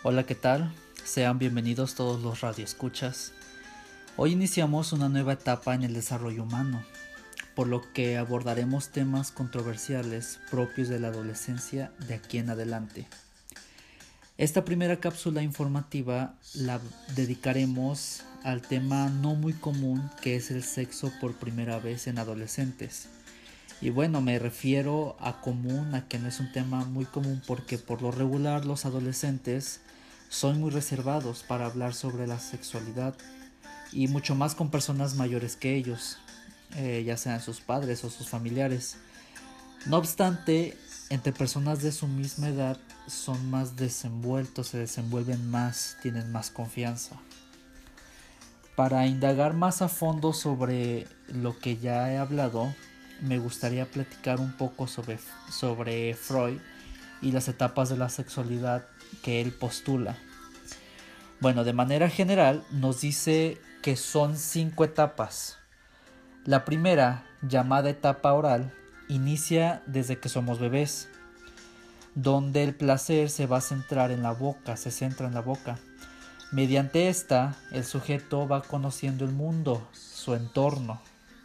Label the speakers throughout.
Speaker 1: Hola, ¿qué tal? Sean bienvenidos todos los radioescuchas. Hoy iniciamos una nueva etapa en el desarrollo humano, por lo que abordaremos temas controversiales propios de la adolescencia de aquí en adelante. Esta primera cápsula informativa la dedicaremos al tema no muy común que es el sexo por primera vez en adolescentes. Y bueno, me refiero a común, a que no es un tema muy común porque por lo regular los adolescentes son muy reservados para hablar sobre la sexualidad y mucho más con personas mayores que ellos, ya sean sus padres o sus familiares. No obstante, entre personas de su misma edad son más desenvueltos, se desenvuelven más, tienen más confianza. Para indagar más a fondo sobre lo que ya he hablado, me gustaría platicar un poco sobre Freud y las etapas de la sexualidad que él postula. Bueno, de manera general nos dice que son 5 etapas. La primera, llamada etapa oral, inicia desde que somos bebés, donde el placer se va a centrar en la boca, se centra en la boca. Mediante esta, el sujeto va conociendo el mundo, su entorno.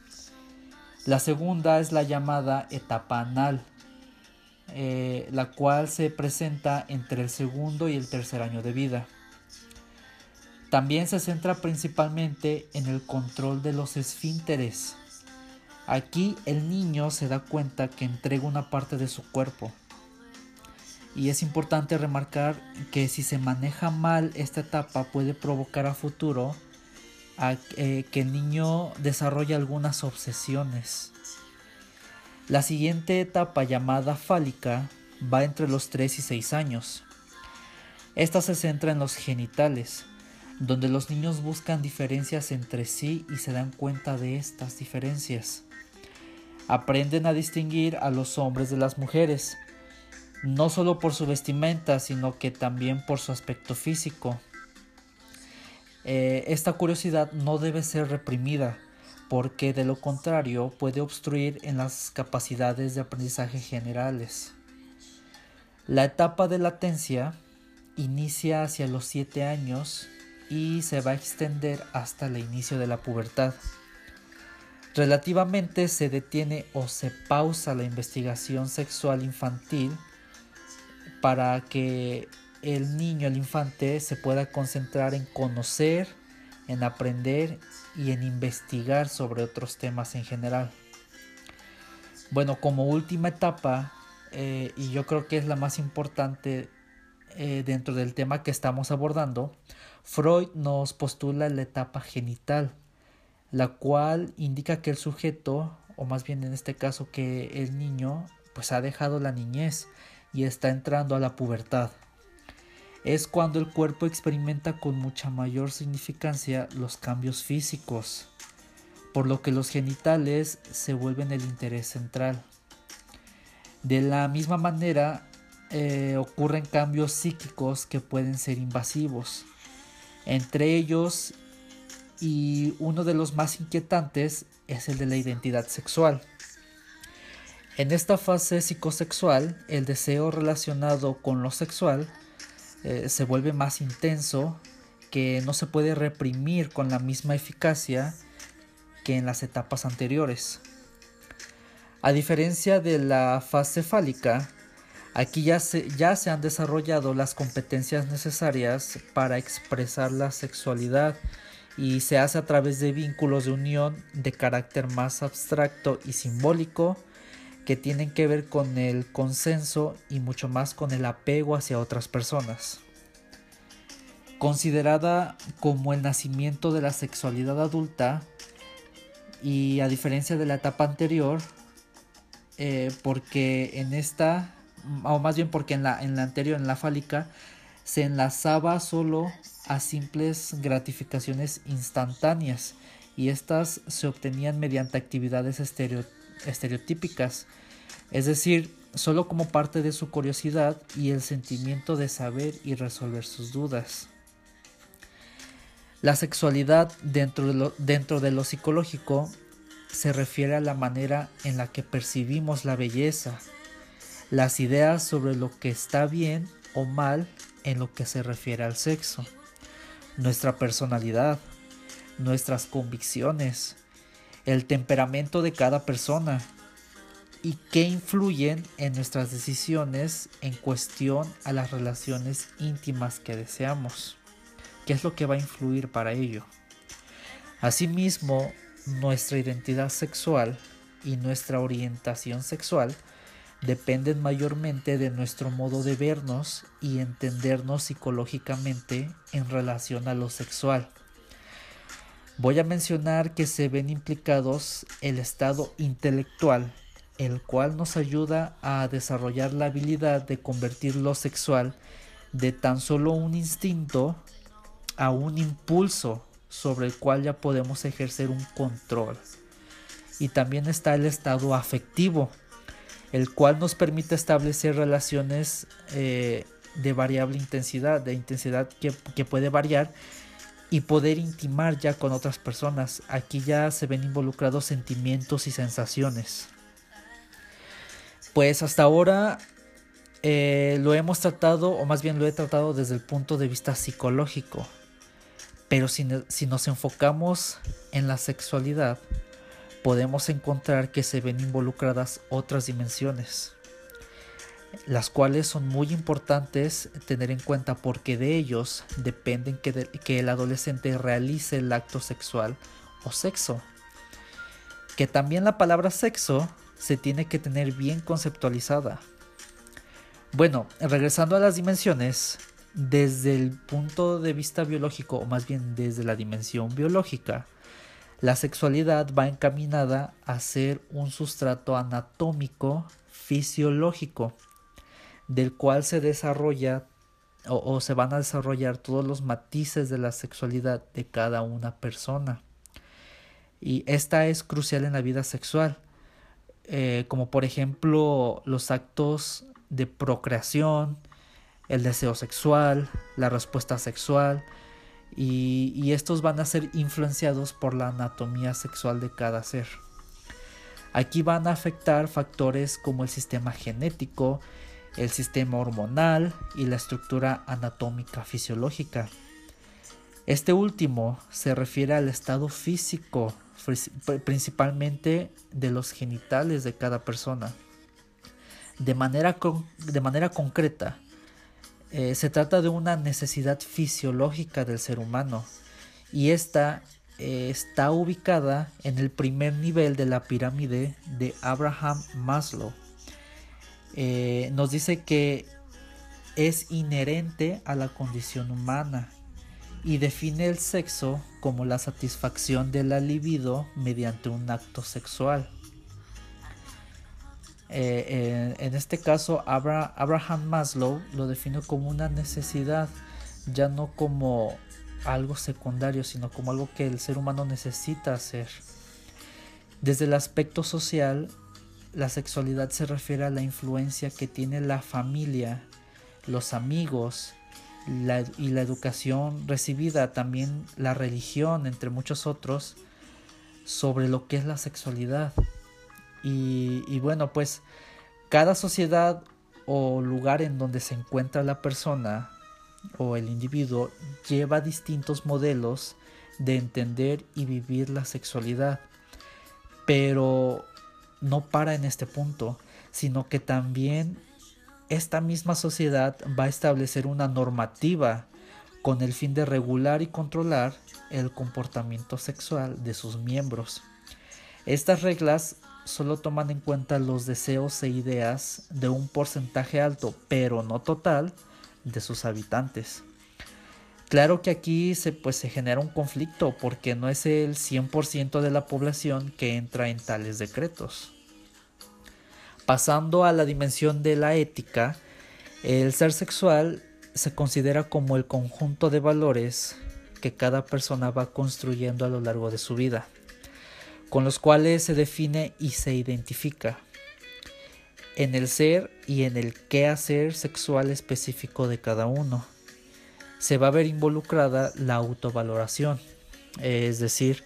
Speaker 1: La segunda es la llamada etapa anal, la cual se presenta entre el segundo y el tercer año de vida. También se centra principalmente en el control de los esfínteres. Aquí el niño se da cuenta que entrega una parte de su cuerpo. Y es importante remarcar que si se maneja mal esta etapa puede provocar a futuro que el niño desarrolle algunas obsesiones. La siguiente etapa, llamada fálica, va entre los 3 y 6 años. Esta se centra en los genitales, donde los niños buscan diferencias entre sí y se dan cuenta de estas diferencias. Aprenden a distinguir a los hombres de las mujeres, no solo por su vestimenta, sino que también por su aspecto físico. Esta curiosidad no debe ser reprimida, porque de lo contrario puede obstruir en las capacidades de aprendizaje generales. La etapa de latencia inicia hacia los 7 años y se va a extender hasta el inicio de la pubertad. Relativamente se detiene o se pausa la investigación sexual infantil para que el niño, el infante, se pueda concentrar en conocer, en aprender y en investigar sobre otros temas en general. Bueno, como última etapa, y yo creo que es la más importante dentro del tema que estamos abordando, Freud nos postula la etapa genital, la cual indica que el sujeto, o más bien en este caso que el niño, pues ha dejado la niñez y está entrando a la pubertad. Es cuando el cuerpo experimenta con mucha mayor significancia los cambios físicos, por lo que los genitales se vuelven el interés central. De la misma manera, ocurren cambios psíquicos que pueden ser invasivos. Entre ellos, y uno de los más inquietantes, es el de la identidad sexual. En esta fase psicosexual, el deseo relacionado con lo sexual se vuelve más intenso, que no se puede reprimir con la misma eficacia que en las etapas anteriores. A diferencia de la fase fálica, aquí ya se han desarrollado las competencias necesarias para expresar la sexualidad y se hace a través de vínculos de unión de carácter más abstracto y simbólico que tienen que ver con el consenso y mucho más con el apego hacia otras personas. Considerada como el nacimiento de la sexualidad adulta, y a diferencia de la etapa anterior, porque en esta, o más bien porque en la anterior, en la fálica, se enlazaba solo a simples gratificaciones instantáneas y estas se obtenían mediante actividades estereotípicas, es decir, solo como parte de su curiosidad y el sentimiento de saber y resolver sus dudas. La sexualidad dentro de lo psicológico se refiere a la manera en la que percibimos la belleza, las ideas sobre lo que está bien o mal en lo que se refiere al sexo, nuestra personalidad, nuestras convicciones, el temperamento de cada persona y que influyen en nuestras decisiones en cuestión a las relaciones íntimas que deseamos. ¿Qué es lo que va a influir para ello? Asimismo, nuestra identidad sexual y nuestra orientación sexual dependen mayormente de nuestro modo de vernos y entendernos psicológicamente en relación a lo sexual. Voy a mencionar que se ven implicados el estado intelectual, el cual nos ayuda a desarrollar la habilidad de convertir lo sexual de tan solo un instinto a un impulso sobre el cual ya podemos ejercer un control. Y también está el estado afectivo, el cual nos permite establecer relaciones de variable intensidad, de intensidad que puede variar, y poder intimar ya con otras personas. Aquí ya se ven involucrados sentimientos y sensaciones. Pues hasta ahora lo hemos tratado, o más bien lo he tratado desde el punto de vista psicológico. Pero si nos enfocamos en la sexualidad, podemos encontrar que se ven involucradas otras dimensiones, las cuales son muy importantes tener en cuenta porque de ellos dependen que el adolescente realice el acto sexual o sexo. Que también la palabra sexo se tiene que tener bien conceptualizada. Bueno, regresando a las dimensiones, desde el punto de vista biológico, o más bien desde la dimensión biológica, la sexualidad va encaminada a ser un sustrato anatómico fisiológico, del cual se desarrolla o se van a desarrollar todos los matices de la sexualidad de cada una persona. Y esta es crucial en la vida sexual, como por ejemplo los actos de procreación, el deseo sexual, la respuesta sexual, y estos van a ser influenciados por la anatomía sexual de cada ser. Aquí van a afectar factores como el sistema genético, el sistema hormonal y la estructura anatómica fisiológica. Este último se refiere al estado físico, principalmente de los genitales de cada persona. De manera concreta, se trata de una necesidad fisiológica del ser humano, y esta está ubicada en el primer nivel de la pirámide de Abraham Maslow. Nos dice que es inherente a la condición humana y define el sexo como la satisfacción de la libido mediante un acto sexual. En este caso, Abraham Maslow lo define como una necesidad, ya no como algo secundario, sino como algo que el ser humano necesita hacer. Desde el aspecto social, la sexualidad se refiere a la influencia que tiene la familia, los amigos y la educación recibida, también la religión, entre muchos otros, sobre lo que es la sexualidad. Y bueno, pues cada sociedad o lugar en donde se encuentra la persona o el individuo lleva distintos modelos de entender y vivir la sexualidad, pero no para en este punto, sino que también esta misma sociedad va a establecer una normativa con el fin de regular y controlar el comportamiento sexual de sus miembros. Estas reglas solo toman en cuenta los deseos e ideas de un porcentaje alto, pero no total, de sus habitantes. Claro que aquí se genera un conflicto porque no es el 100% de la población que entra en tales decretos. Pasando a la dimensión de la ética, el ser sexual se considera como el conjunto de valores que cada persona va construyendo a lo largo de su vida, con los cuales se define y se identifica en el ser y en el qué hacer sexual específico de cada uno. Se va a ver involucrada la autovaloración, es decir,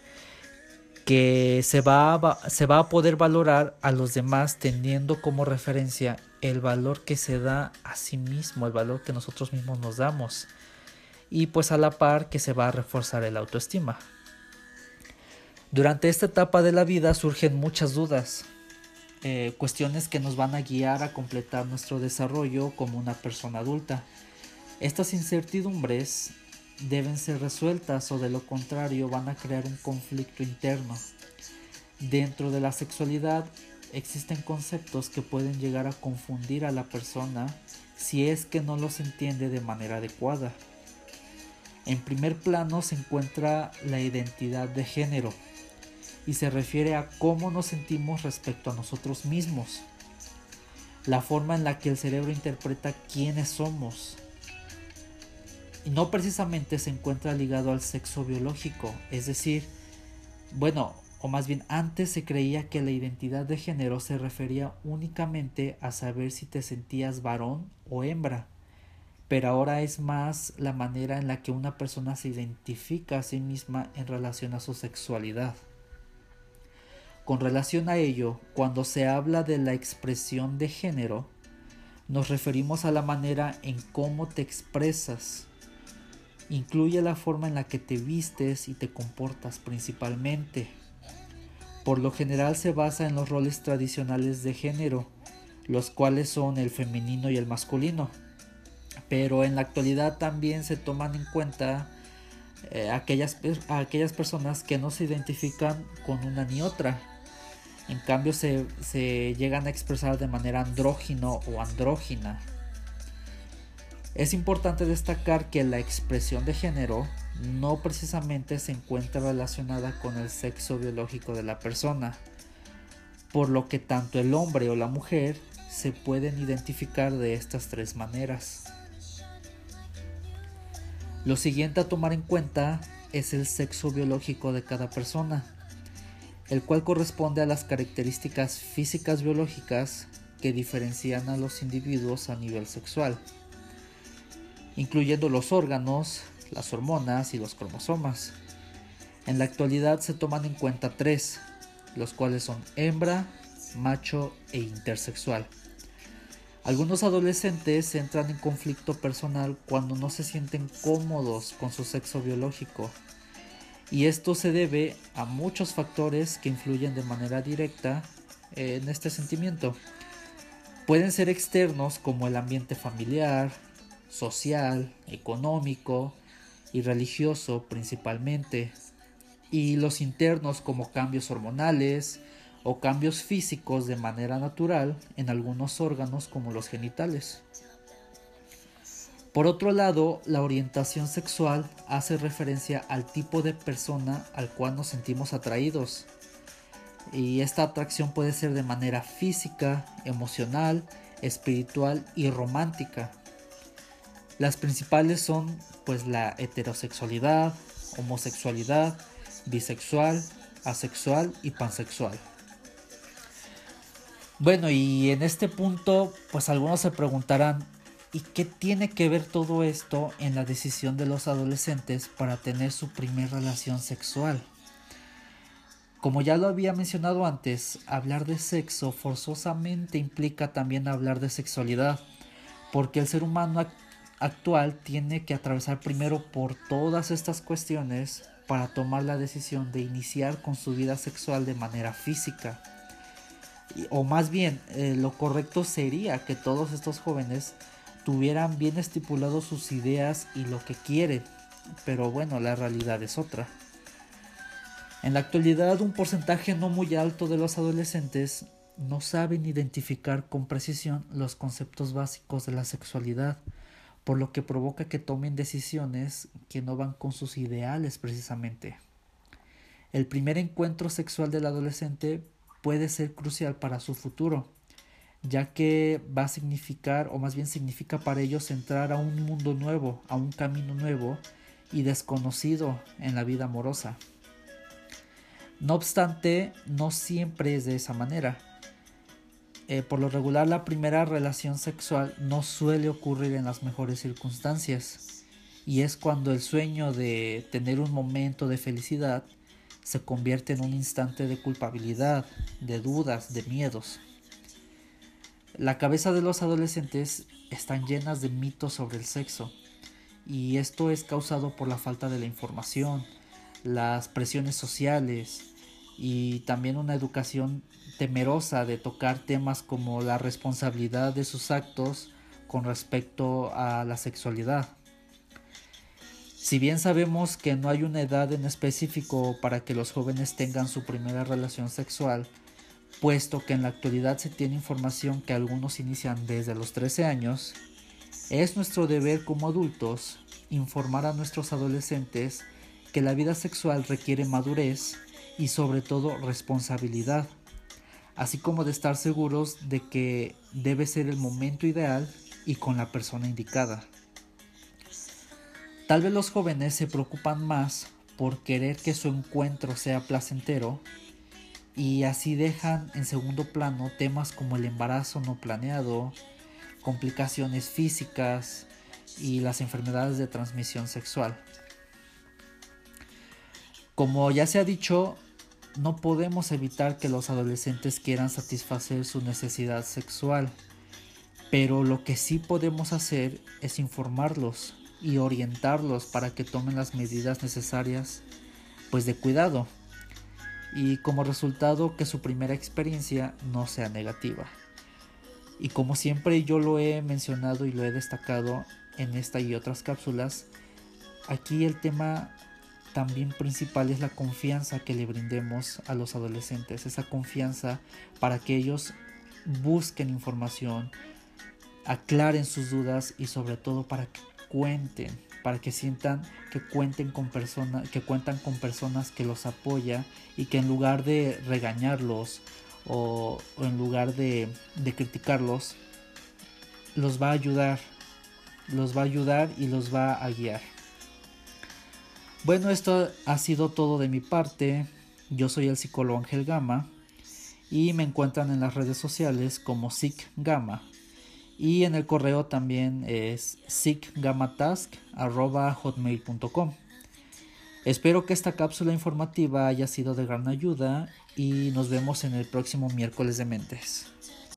Speaker 1: que se va a poder valorar a los demás teniendo como referencia el valor que se da a sí mismo, el valor que nosotros mismos nos damos. Y pues a la par que se va a reforzar el autoestima. Durante esta etapa de la vida surgen muchas dudas, cuestiones que nos van a guiar a completar nuestro desarrollo como una persona adulta. Estas incertidumbres deben ser resueltas o de lo contrario van a crear un conflicto interno. Dentro de la sexualidad existen conceptos que pueden llegar a confundir a la persona si es que no los entiende de manera adecuada. En primer plano se encuentra la identidad de género y se refiere a cómo nos sentimos respecto a nosotros mismos, la forma en la que el cerebro interpreta quiénes somos. Y no precisamente se encuentra ligado al sexo biológico, es decir, o más bien antes se creía que la identidad de género se refería únicamente a saber si te sentías varón o hembra, pero ahora es más la manera en la que una persona se identifica a sí misma en relación a su sexualidad. Con relación a ello, cuando se habla de la expresión de género, nos referimos a la manera en cómo te expresas. Incluye la forma en la que te vistes y te comportas principalmente. Por lo general se basa en los roles tradicionales de género, los cuales son el femenino y el masculino. Pero en la actualidad también se toman en cuenta aquellas personas que no se identifican con una ni otra. En cambio se llegan a expresar de manera andrógino o andrógina. Es importante destacar que la expresión de género no precisamente se encuentra relacionada con el sexo biológico de la persona, por lo que tanto el hombre o la mujer se pueden identificar de estas tres maneras. Lo siguiente a tomar en cuenta es el sexo biológico de cada persona, el cual corresponde a las características físicas biológicas que diferencian a los individuos a nivel sexual, incluyendo los órganos, las hormonas y los cromosomas. En la actualidad se toman en cuenta tres, los cuales son hembra, macho e intersexual. Algunos adolescentes entran en conflicto personal cuando no se sienten cómodos con su sexo biológico, y esto se debe a muchos factores que influyen de manera directa en este sentimiento. Pueden ser externos como el ambiente familiar, social, económico y religioso principalmente, y los internos como cambios hormonales o cambios físicos de manera natural en algunos órganos como los genitales. Por otro lado, la orientación sexual hace referencia al tipo de persona al cual nos sentimos atraídos, y esta atracción puede ser de manera física, emocional, espiritual y romántica. Las principales son pues la heterosexualidad, homosexualidad, bisexual, asexual y pansexual. Bueno, y en este punto pues algunos se preguntarán, ¿y qué tiene que ver todo esto en la decisión de los adolescentes para tener su primera relación sexual? Como ya lo había mencionado antes, hablar de sexo forzosamente implica también hablar de sexualidad, porque el ser humano actual tiene que atravesar primero por todas estas cuestiones para tomar la decisión de iniciar con su vida sexual de manera física. O más bien, lo correcto sería que todos estos jóvenes tuvieran bien estipulados sus ideas y lo que quieren, pero bueno, la realidad es otra. En la actualidad, un porcentaje no muy alto de los adolescentes no saben identificar con precisión los conceptos básicos de la sexualidad, por lo que provoca que tomen decisiones que no van con sus ideales precisamente. El primer encuentro sexual del adolescente puede ser crucial para su futuro, ya que va a significar, o más bien significa para ellos entrar a un mundo nuevo, a un camino nuevo y desconocido en la vida amorosa. No obstante, no siempre es de esa manera. Por lo regular, la primera relación sexual no suele ocurrir en las mejores circunstancias, y es cuando el sueño de tener un momento de felicidad se convierte en un instante de culpabilidad, de dudas, de miedos. La cabeza de los adolescentes están llenas de mitos sobre el sexo, y esto es causado por la falta de la información, las presiones sociales y también una educación temerosa de tocar temas como la responsabilidad de sus actos con respecto a la sexualidad. Si bien sabemos que no hay una edad en específico para que los jóvenes tengan su primera relación sexual, puesto que en la actualidad se tiene información que algunos inician desde los 13 años, es nuestro deber como adultos informar a nuestros adolescentes que la vida sexual requiere madurez y sobre todo responsabilidad, así como de estar seguros de que debe ser el momento ideal y con la persona indicada. Tal vez los jóvenes se preocupan más por querer que su encuentro sea placentero y así dejan en segundo plano temas como el embarazo no planeado, complicaciones físicas y las enfermedades de transmisión sexual. Como ya se ha dicho, no podemos evitar que los adolescentes quieran satisfacer su necesidad sexual, pero lo que sí podemos hacer es informarlos y orientarlos para que tomen las medidas necesarias, pues de cuidado, y como resultado que su primera experiencia no sea negativa. Y como siempre yo lo he mencionado y lo he destacado en esta y otras cápsulas, aquí el tema también principal es la confianza que le brindemos a los adolescentes, esa confianza para que ellos busquen información, aclaren sus dudas y sobre todo para que cuenten, para que sientan que cuentan con personas que los apoya y que en lugar de regañarlos o en lugar de criticarlos, los va a ayudar y los va a guiar. Bueno, esto ha sido todo de mi parte. Yo soy el psicólogo Ángel Gama y me encuentran en las redes sociales como SICGama. Y en el correo también es sicgamatask@hotmail.com. Espero que esta cápsula informativa haya sido de gran ayuda y nos vemos en el próximo miércoles de mentes.